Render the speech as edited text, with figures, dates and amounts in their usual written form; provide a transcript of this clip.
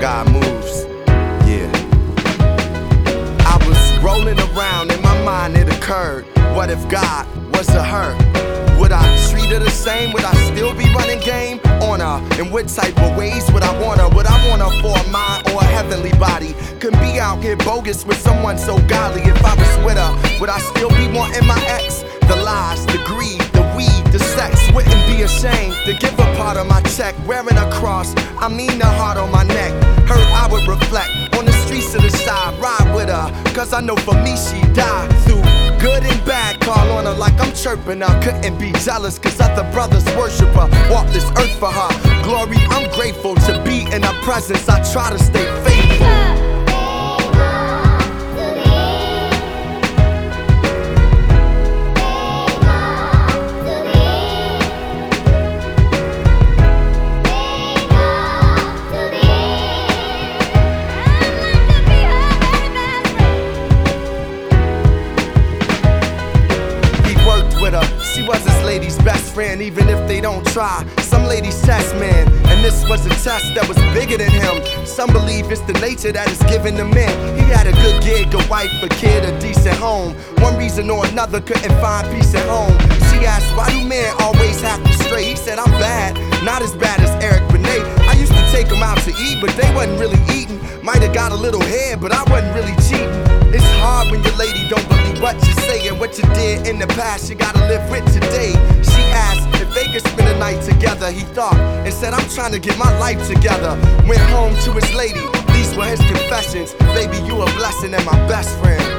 God moves. Yeah. I was rolling around, in my mind it occurred, what if God was a her? Would I treat her the same? Would I still be running game on her? In what type of ways would I want her? Would I want her for a mind or a heavenly body? Couldn't be out here bogus with someone so godly. If I was with her, would I still be wanting my ex? The lies, the greed, the weed, the sex. Wouldn't be ashamed to give a part of my check. Wearing a cross, I mean the heart on my neck. Her I would reflect on the streets of the side. Ride with her, cause I know for me she died. Through good and bad, call on her like I'm chirping her. Couldn't be jealous cause other brothers worship her. Walk this earth for her glory, I'm grateful to be in her presence. I try to stay faithful. She was his lady's best friend, even if they don't try. Some ladies test, man, and this was a test that was bigger than him. Some believe it's the nature that is given to men. He had a good gig, a wife, a kid, a decent home. One reason or another couldn't find peace at home. She asked, why do men always have to stray? He said, I'm bad, not as bad as Eric Benet. I used to take them out to eat, but they wasn't really eating. Might've got a little head, but I wasn't really cheating. It's hard when your lady don't believe what you say, and what you did in the past you gotta live with today. She asked if they could spend a night together. He thought and said, I'm trying to get my life together. Went home to his lady, these were his confessions. Baby, you a blessing and my best friend.